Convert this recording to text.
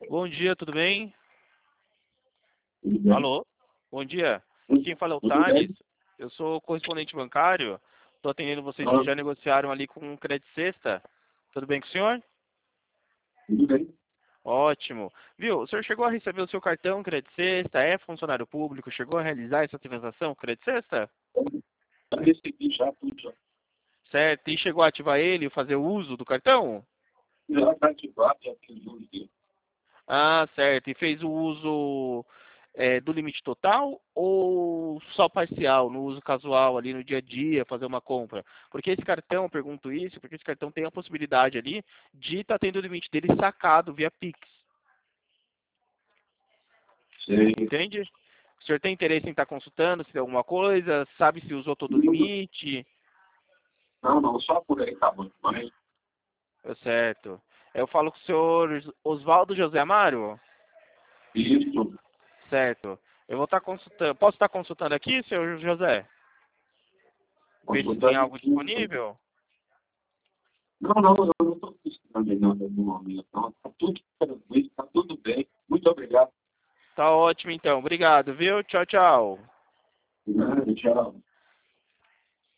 Bom dia, tudo bem? Tudo bem? Alô? Bom dia. Quem fala é o Tudo Thales. bem? Eu sou correspondente bancário. Estou atendendo vocês que Ah, já negociaram ali com o Credit Sexta. Tudo bem com o senhor? tudo bem. Ótimo. Viu, o senhor chegou a receber o seu cartão Credit Sexta? É funcionário público? Chegou a realizar essa transação Credit Sexta? Já recebi já tudo. Certo. E chegou a ativar ele, fazer o uso do cartão? Já está ativado, já fiz o dia. Ah, certo. E fez o uso do limite total ou só parcial, no uso casual ali no dia a dia, fazer uma compra? Porque esse cartão, eu pergunto isso, porque esse cartão tem a possibilidade ali de estar tendo o limite dele sacado via Pix. Sei. Entende? O senhor tem interesse em estar consultando se tem alguma coisa? Sabe se usou todo o limite? Não, não, só por aí tá bom. Mas Certo. Eu falo com o senhor Oswaldo José Amaro? isso, Certo. Eu vou estar consultando. Posso estar consultando aqui, senhor José? Ver se tem consultando algo tudo. disponível? Não, não, eu não estou precisando de nada no momento. Não, está tudo tranquilo, está tudo bem. Muito obrigado. Tá ótimo então. Obrigado, viu? Tchau, tchau. Tchau.